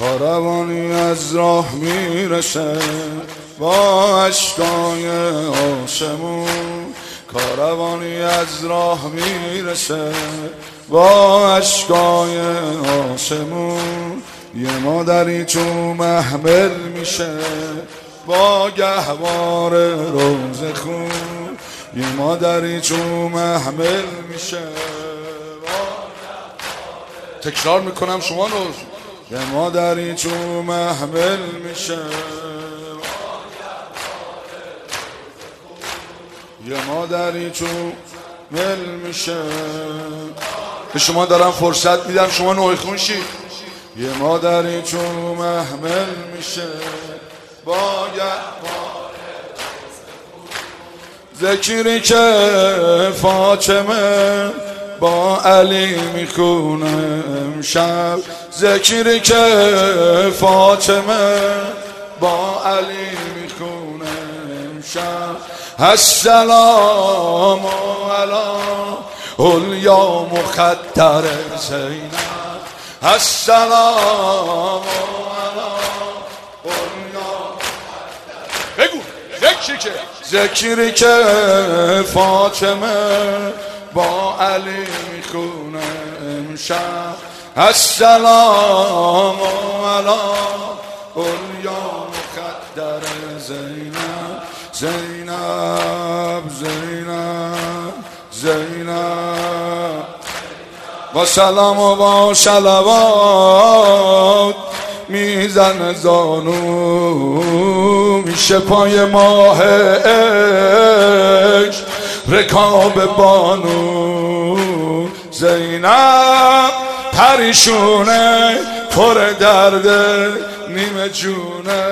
کاروانی از راه میرسه با اشکای آسمون، کاروانی از راه میرسه با اشکای آسمون. یه مادری تو محمل میشه با گهوار روز خون، یه مادری تو محمل میشه. تکرار میکنم شما روز، یه مادری تو محمل میشه، یه مادری تو مل میشه. به شما دارم فرصت میدم شما نوع خون شید. یه مادری تو محمل میشه با ذکری که فاطمه با علی میخونه امشب، ذکری که فاطمه با علی میخونه امشب. السلام علی علیا مخدر زینب، السلام علی علیا. بگو ذکری که فاطمه با علی میخونه امشب. السلام علی علیا مخدر زینب، زینب زینب زینب. با سلام و با صلوات میزن زانو، میشه پای ماه عشق رکاب بانو. زینب پریشونه پر درده نیمه جونه،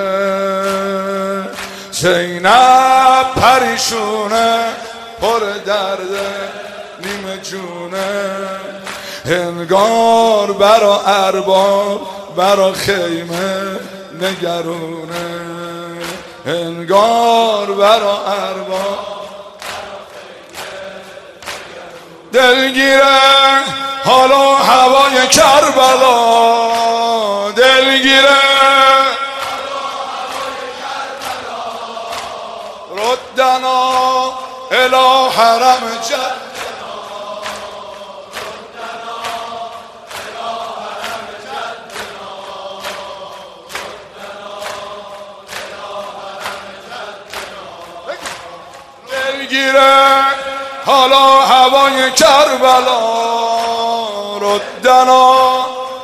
زینب پریشونه پر درده نیمه جونه. انگار برا ارباب برا خیمه نگرونه، انگار برا ارباب دلگیره حالا هوای کربلا، دلگیره ردنا الی حرم جد. دلگیره حالا هوای کربلا، ردنا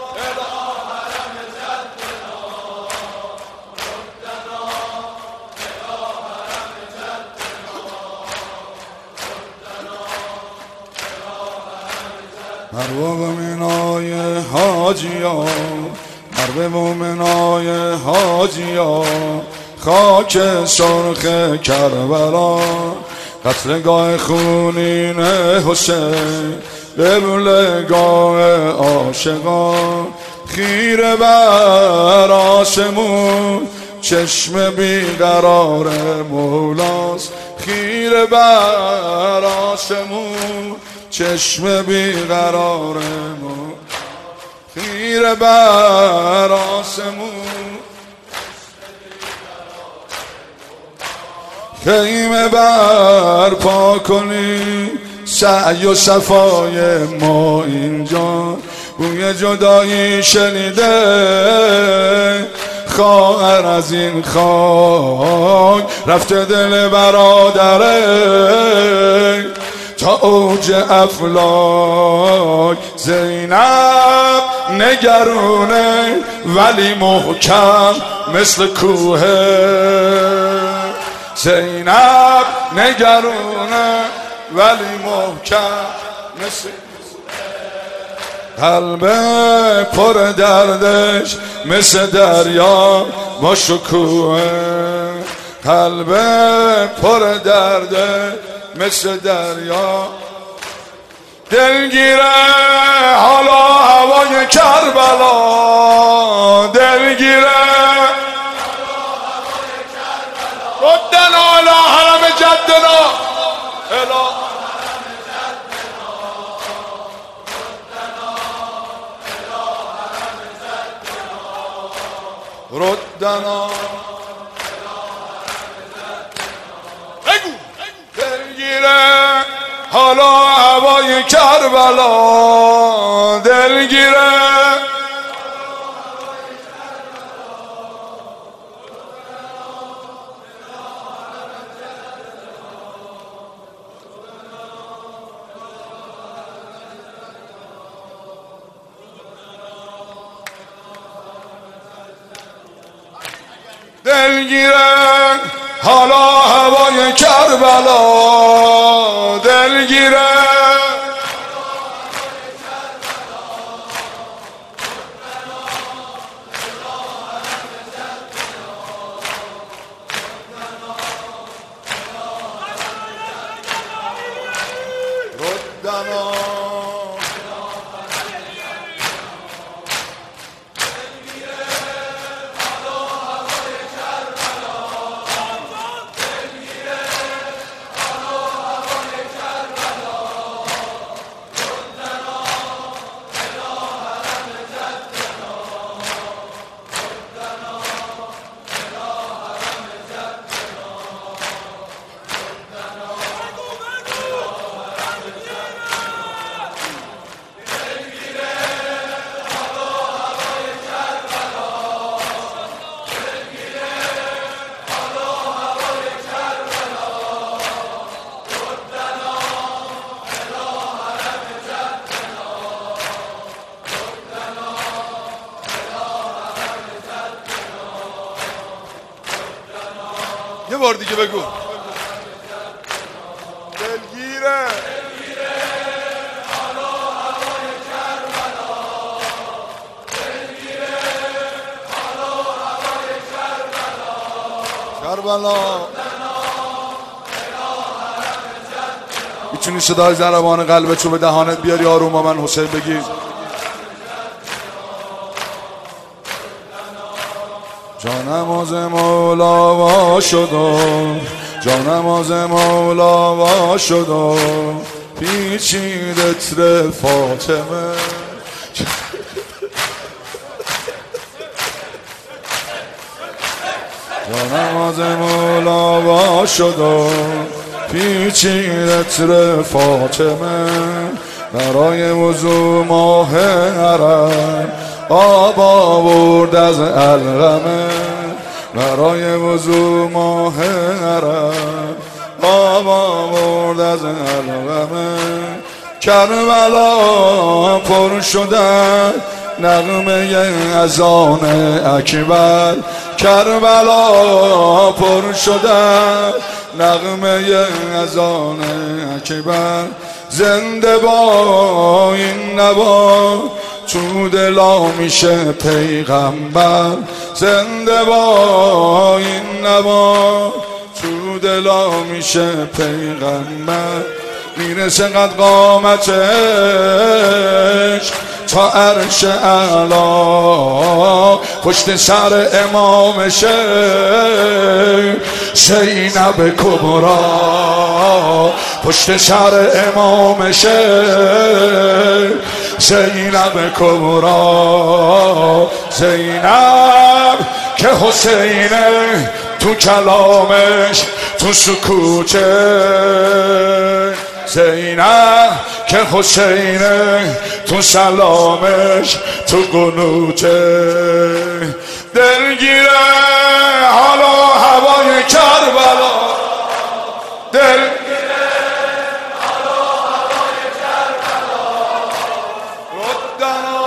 مروه و منای حاجیا، مروه و منای حاجیا. خاک سرخ کربلا قطرگاه خونین حسین، قبلگاه عاشقان. خیره بر آسمون چشم بیقرار مولاست، خیره بر آسمون چشم بیقرار مولاست، خیره بر آسمون. خیمه برپا کنی سعی و صفای ما اینجا، بوی جدایی شنیده خواهر از این خاک رفته دل برادره تا اوج افلاک. زینب نگرونه ولی محکم مثل کوه، زینب نگرونه ولی محکم مثل قلب پر دردش مثل دریا با شکوه، قلب پر درده مثل دریا. دلگیره حالا هوای کربلا، دلگیره ردنا الی حرم جدنا، الی ردنا بگو دلگیره حالا هوای کربلا دلگیره دلگیره حالا هوای کربلا دلگیره ردنا یه بار دیگه بگو دلگیره حالا هوای کربلا دلگیره حالا هوای کربلا میتونی صدای ضربان قلبتو به دهانت بیاری آروم با من حسین بگی جانماز مولا وا شد جانماز مولا وا شد پیچید عطر فاطمه جانماز مولا وا شد پیچید عطر فاطمه برای وضو ماه حرم آب آورد از علقمه برای وضو ماه حرم آب آورد از علقمه کربلا پر شدن نغمه اذان اکبر کربلا پر شدن نغمه اذان اکبر زنده با این نوا تو دلا میشه پیغمبر زنده با این نوا تو دلا میشه پیغمبر میرسه قد قامتش تا عرش اعلا پشت سر امامشه زینب کبرا پشت سر امامشه زینب کبرا زینب که حسینه تو کلامش تو سکوته زینب که حسینه تو سلامش تو قنوته دلگیره حالا هوای کربلا دلگیره حالا هوای کربلا ردنا